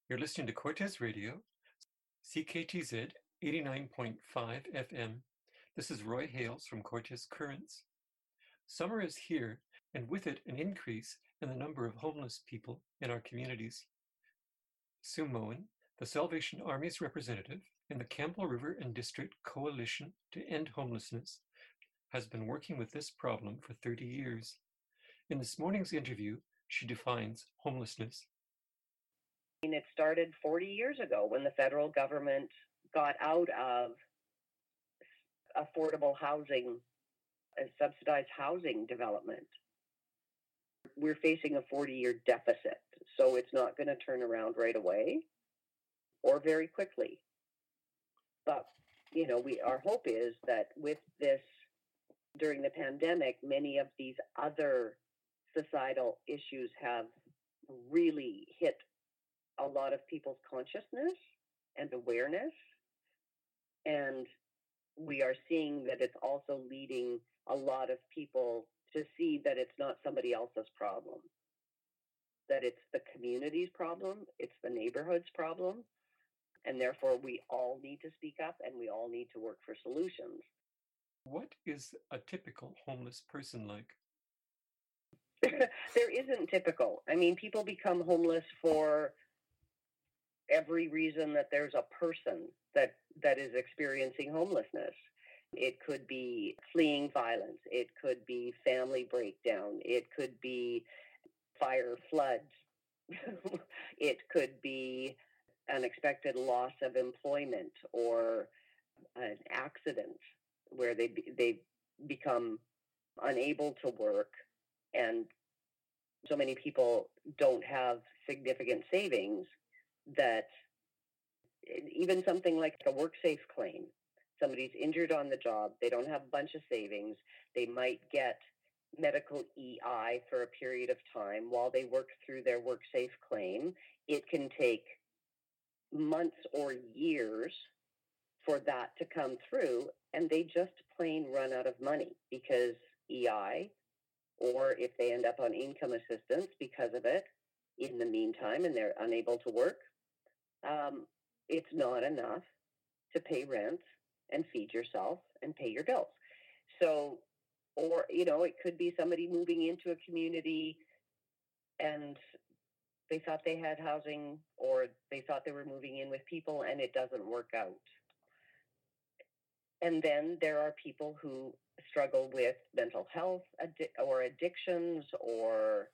You're listening to Cortez Radio, CKTZ 89.5 FM. This is Roy Hales from Cortez Currents. Summer is here, and with it, an increase in the number of homeless people in our communities. Sue Moen, the Salvation Army's representative in the Campbell River and District Coalition to End Homelessness, has been working with this problem for 30 years. In this morning's interview, she defines homelessness. It started 40 years ago when the federal government got out of affordable housing, subsidized housing development. We're facing a 40-year deficit, so it's not going to turn around right away or very quickly. But, our hope is that with this, during the pandemic, many of these other societal issues have really hit a lot of people's consciousness and awareness. And we are seeing that it's also leading a lot of people to see that it's not somebody else's problem, that it's the community's problem, it's the neighborhood's problem. And therefore, we all need to speak up and we all need to work for solutions. What is a typical homeless person like? There isn't typical. People become homeless for every reason that there's a person that is experiencing homelessness. It could be fleeing violence. It could be family breakdown. It could be fire, floods. It could be unexpected loss of employment or an accident where they become unable to work, and so many people don't have significant savings that even something like a WorkSafe claim, somebody's injured on the job, they don't have a bunch of savings, they might get medical EI for a period of time while they work through their WorkSafe claim. It can take months or years for that to come through, and they just plain run out of money because EI, or if they end up on income assistance because of it in the meantime and they're unable to work, it's not enough to pay rent and feed yourself and pay your bills. So, or, it could be somebody moving into a community and they thought they had housing, or they thought they were moving in with people and it doesn't work out. And then there are people who struggle with mental health or addictions or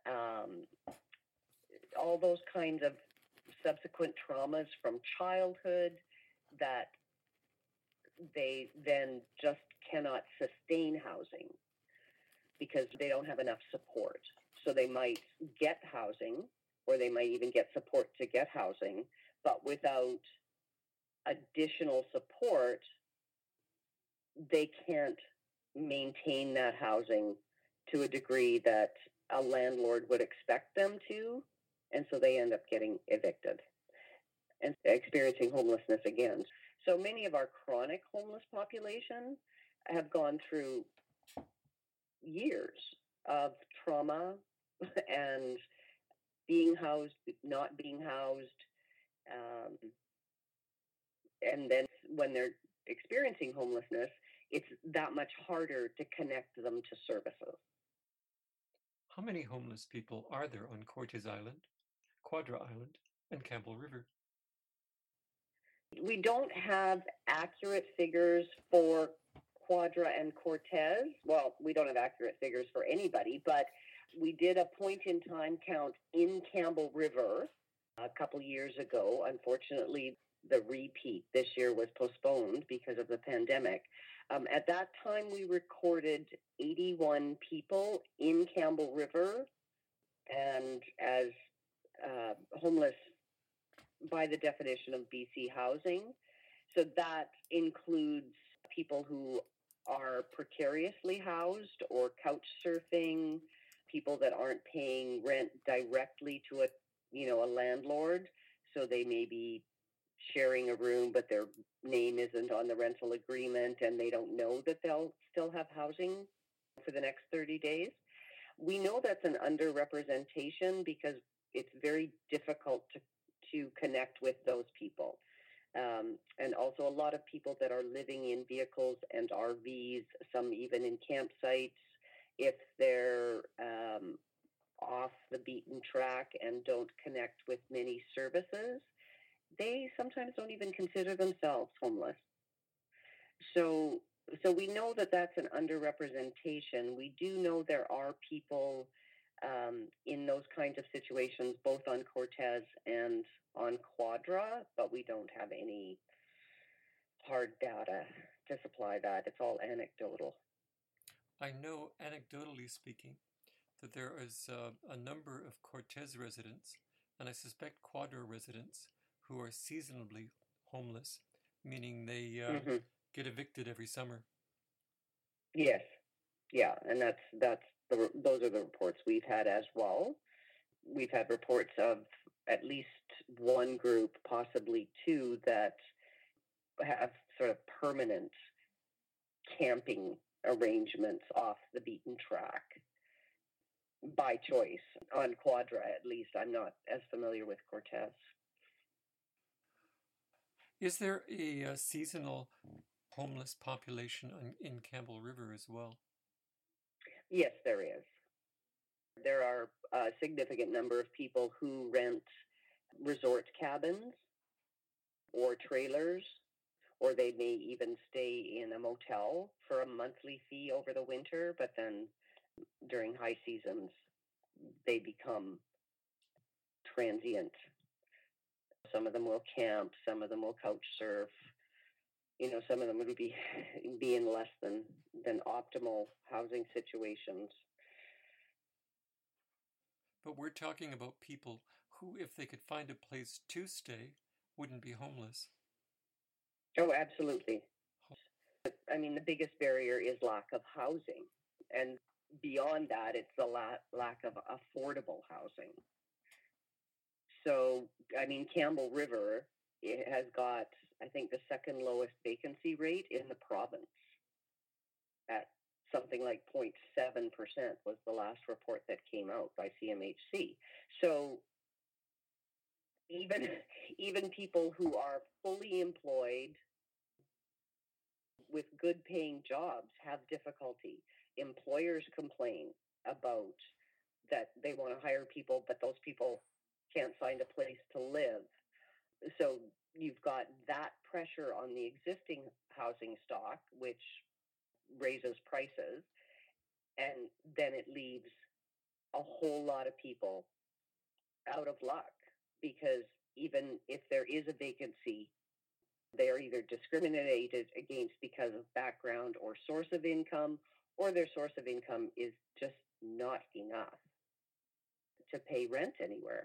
all those kinds of subsequent traumas from childhood that they then just cannot sustain housing because they don't have enough support. So they might get housing, or they might even get support to get housing, but without additional support, they can't maintain that housing to a degree that a landlord would expect them to, and so they end up getting evicted and experiencing homelessness again. So many of our chronic homeless population have gone through years of trauma and being housed, not being housed, and then when they're experiencing homelessness, it's that much harder to connect them to services. How many homeless people are there on Cortez Island, Quadra Island, and Campbell River? We don't have accurate figures for Quadra and Cortez. Well, we don't have accurate figures for anybody, but we did a point-in-time count in Campbell River a couple years ago. Unfortunately, the repeat this year was postponed because of the pandemic. At that time, we recorded 81 people in Campbell River, and as homeless by the definition of BC housing. So that includes people who are precariously housed or couch surfing, people that aren't paying rent directly to a landlord. So they may be sharing a room, but their name isn't on the rental agreement and they don't know that they'll still have housing for the next 30 days. We know that's an underrepresentation because it's very difficult to connect with those people. And also a lot of people that are living in vehicles and RVs, some even in campsites, if they're off the beaten track and don't connect with many services, they sometimes don't even consider themselves homeless. So, so we know that that's an underrepresentation. We do know there are people in those kinds of situations, both on Cortez and on Quadra, but we don't have any hard data to supply that. It's all anecdotal. I know, anecdotally speaking, that there is a number of Cortez residents, and I suspect Quadra residents, who are seasonably homeless, meaning they Hmm. get evicted every summer. Yes, yeah, and those are the reports we've had as well. We've had reports of at least one group, possibly two, that have sort of permanent camping arrangements off the beaten track by choice on Quadra, at least. I'm not as familiar with Cortez. Is there a seasonal homeless population in Campbell River as well? Yes, there is. There are a significant number of people who rent resort cabins or trailers, or they may even stay in a motel for a monthly fee over the winter, but then during high seasons, they become transient. Some of them will camp, some of them will couch surf. Some of them would be in less than optimal housing situations. But we're talking about people who, if they could find a place to stay, wouldn't be homeless. Oh, absolutely. I mean, the biggest barrier is lack of housing. And beyond that, it's the lack of affordable housing. So, I mean, Campbell River, it has got, I think, the second lowest vacancy rate in the province at something like 0.7% was the last report that came out by CMHC. So even people who are fully employed with good paying jobs have difficulty. Employers complain about that they want to hire people, but those people can't find a place to live. So you've got that pressure on the existing housing stock, which raises prices, and then it leaves a whole lot of people out of luck because even if there is a vacancy, they are either discriminated against because of background or source of income, or their source of income is just not enough to pay rent anywhere.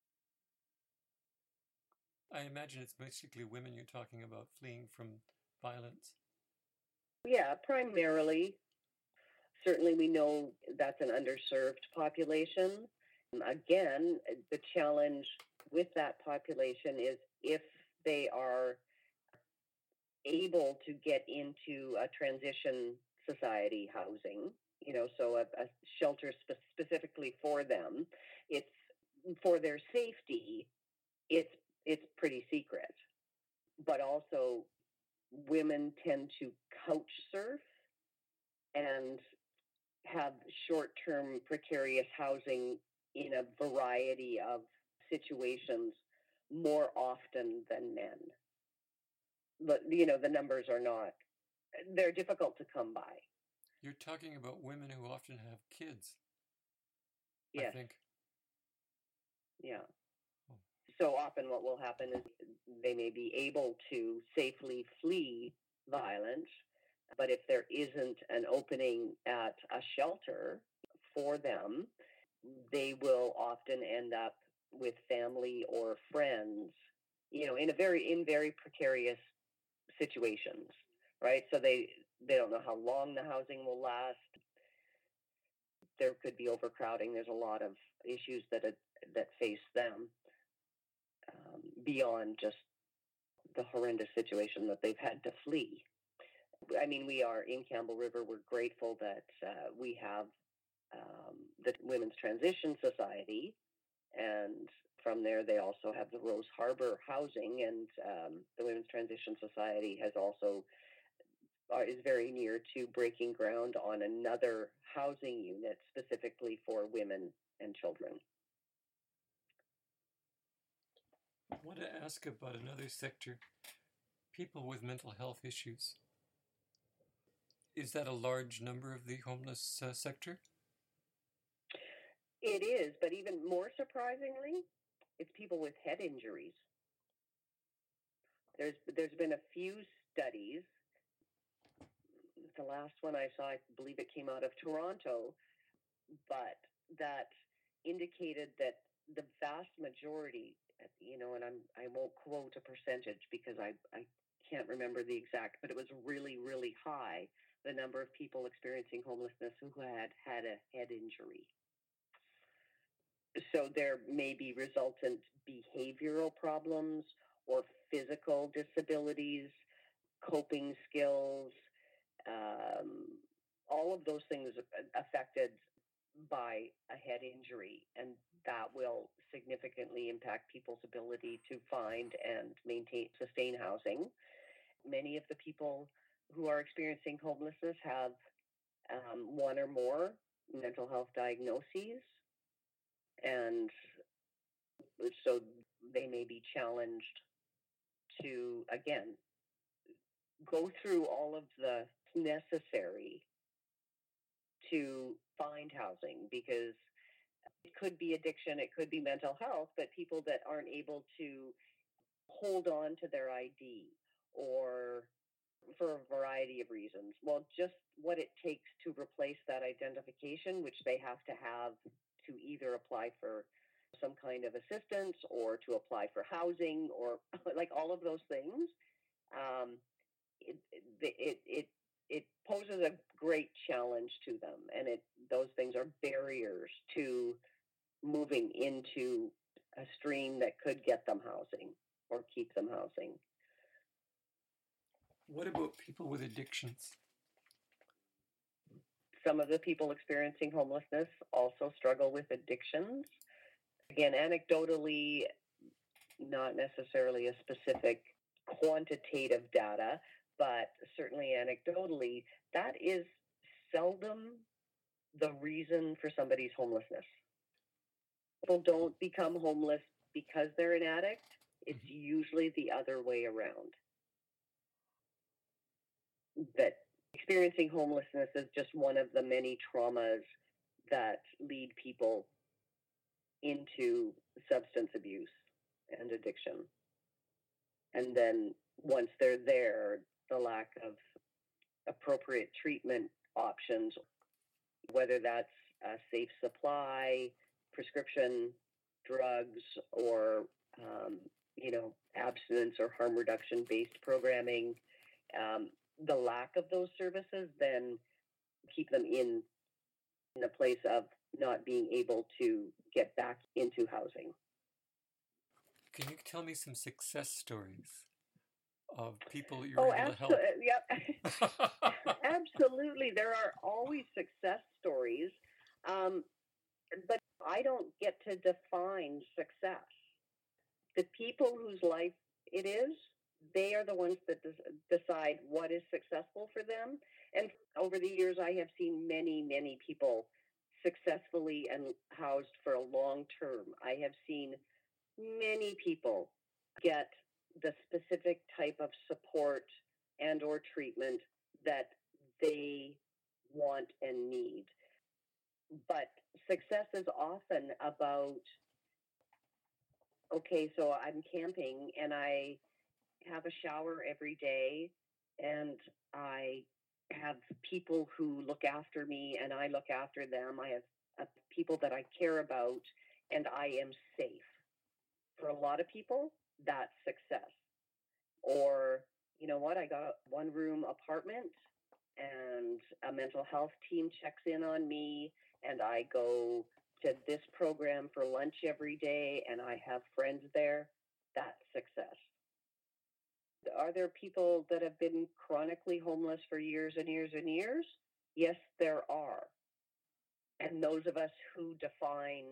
I imagine it's basically women you're talking about fleeing from violence. Yeah, primarily. Certainly, we know that's an underserved population. Again, the challenge with that population is if they are able to get into a transition society housing, so a shelter specifically for them, it's for their safety, it's pretty secret. But also, women tend to couch surf and have short-term precarious housing in a variety of situations more often than men. But the numbers are not, they're difficult to come by. You're talking about women who often have kids. Yes. I think. Yeah. So often what will happen is they may be able to safely flee violence, but if there isn't an opening at a shelter for them, they will often end up with family or friends, in very precarious situations, right? So they don't know how long the housing will last. There could be overcrowding. There's a lot of issues that face them beyond just the horrendous situation that they've had to flee. I mean, we are in Campbell River. We're grateful that we have the Women's Transition Society, and From there, they also have the Rose Harbor housing, and the Women's Transition Society has also is very near to breaking ground on another housing unit specifically for women and children. I want to ask about another sector, people with mental health issues. Is that a large number of the homeless sector? It is, but even more surprisingly, it's people with head injuries. There's been a few studies. The last one I saw, I believe it came out of Toronto, but that indicated that the vast majority, and I won't quote a percentage because I can't remember the exact, but it was really, really high, the number of people experiencing homelessness who had a head injury. So there may be resultant behavioral problems or physical disabilities, coping skills, all of those things affected by a head injury, and that will significantly impact people's ability to find and sustain housing. Many of the people who are experiencing homelessness have one or more mental health diagnoses, and so they may be challenged to, again, go through all of the necessary to find housing, because it could be addiction, it could be mental health, but people that aren't able to hold on to their ID or for a variety of reasons. Well, just what it takes to replace that identification, which they have to either apply for some kind of assistance or to apply for housing or like all of those things. It poses a great challenge to them, and those things are barriers to moving into a stream that could get them housing or keep them housing. What about people with addictions? Some of the people experiencing homelessness also struggle with addictions. Again, anecdotally, not necessarily a specific quantitative data, but certainly anecdotally, that is seldom the reason for somebody's homelessness. People don't become homeless because they're an addict. It's usually the other way around. That experiencing homelessness is just one of the many traumas that lead people into substance abuse and addiction. And then once they're there, the lack of appropriate treatment options, whether that's a safe supply, prescription drugs, or abstinence or harm reduction based programming, the lack of those services then keep them in a place of not being able to get back into housing. Can you tell me some success stories of people you're able to help? Yep. Absolutely. There are always success stories, but I don't get to define success. The people whose life it is, they are the ones that decide what is successful for them. And over the years, I have seen many, many people successfully and housed for a long term. I have seen many people get the specific type of support and or treatment that they want and need. But success is often about, okay, so I'm camping and I have a shower every day and I have people who look after me and I look after them. I have people that I care about and I am safe. For a lot of people, that's success. Or, you know what, I got a one-room apartment and a mental health team checks in on me and I go to this program for lunch every day and I have friends there. That's success. Are there people that have been chronically homeless for years and years and years? Yes, there are. And those of us who define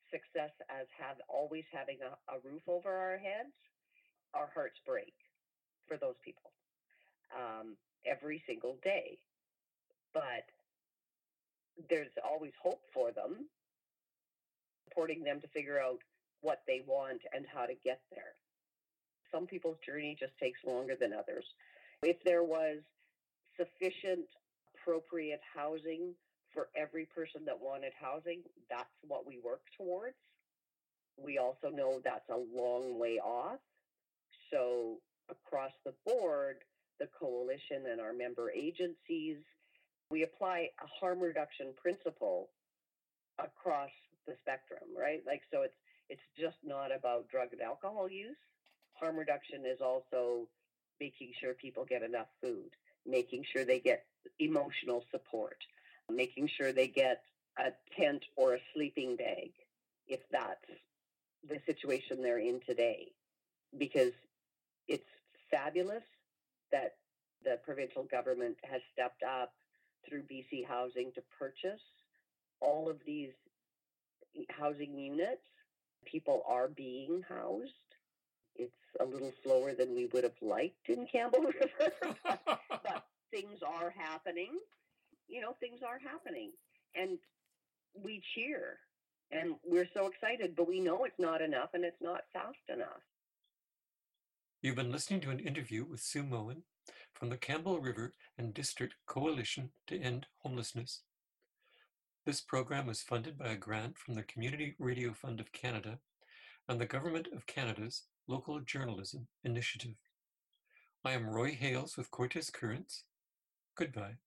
success as always having a roof over our heads, our hearts break for those people every single day. But there's always hope for them, supporting them to figure out what they want and how to get there. Some people's journey just takes longer than others. If there was sufficient, appropriate housing for every person that wanted housing, that's what we work towards. We also know that's a long way off. So across the board, the coalition and our member agencies, we apply a harm reduction principle across the spectrum, right? Like, so it's just not about drug and alcohol use. Harm reduction is also making sure people get enough food, making sure they get emotional support, making sure they get a tent or a sleeping bag, if that's the situation they're in today. Because it's fabulous that the provincial government has stepped up through BC Housing to purchase all of these housing units. People are being housed. It's a little slower than we would have liked in Campbell River, but things are happening. Things are happening. And we cheer. And we're so excited, but we know it's not enough and it's not fast enough. You've been listening to an interview with Sue Moen from the Campbell River and District Coalition to End Homelessness. This program was funded by a grant from the Community Radio Fund of Canada and the Government of Canada's Local Journalism Initiative. I am Roy Hales with Cortes Currents. Goodbye.